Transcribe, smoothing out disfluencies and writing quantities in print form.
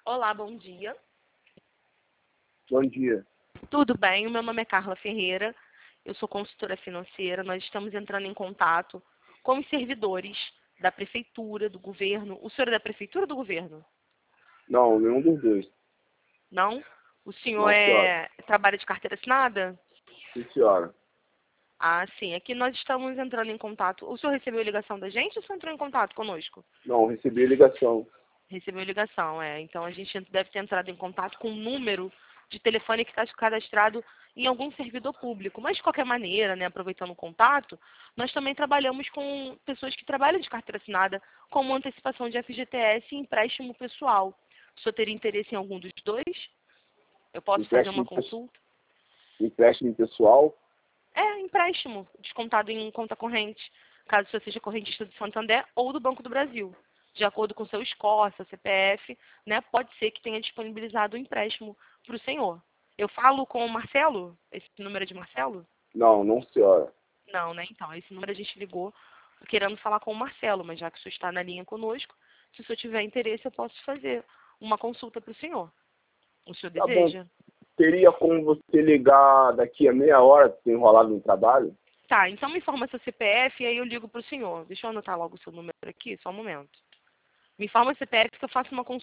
Olá, bom dia. Bom dia. Tudo bem? O meu nome é Carla Ferreira, eu sou consultora financeira. Nós estamos entrando em contato com os servidores da prefeitura, do governo. O senhor é da prefeitura ou do governo? Não, nenhum dos dois. Não? O senhor Não, senhora. trabalha de carteira assinada? Sim, senhora. Ah, sim. Aqui nós estamos entrando em contato. O senhor recebeu a ligação da gente ou o senhor entrou em contato conosco? Não, recebi a ligação. Recebeu a ligação, é. Então a gente deve ter entrado em contato com um número de telefone que está cadastrado em algum servidor público. Mas de qualquer maneira, né, aproveitando o contato, nós também trabalhamos com pessoas que trabalham de carteira assinada, como antecipação de FGTS e empréstimo pessoal. O senhor teria interesse em algum dos dois? Eu posso fazer uma consulta? Empréstimo pessoal? É, empréstimo, descontado em conta corrente, caso você seja correntista do Santander ou do Banco do Brasil. De acordo com seu score, seu CPF, né, pode ser que tenha disponibilizado o empréstimo para o senhor. Eu falo com o Marcelo? Esse número é de Marcelo? Não, não, senhora. Não, né? Então, esse número a gente ligou querendo falar com o Marcelo, mas já que o senhor está na linha conosco, se o senhor tiver interesse, eu posso fazer uma consulta para o senhor. O senhor Tá bom. deseja? Teria como você ligar daqui a meia hora, se enrolado no trabalho? Tá, então me informa seu CPF e aí eu ligo para o senhor. Deixa eu anotar logo o seu número aqui, só um momento. Me informa o CPF que eu faço uma consulta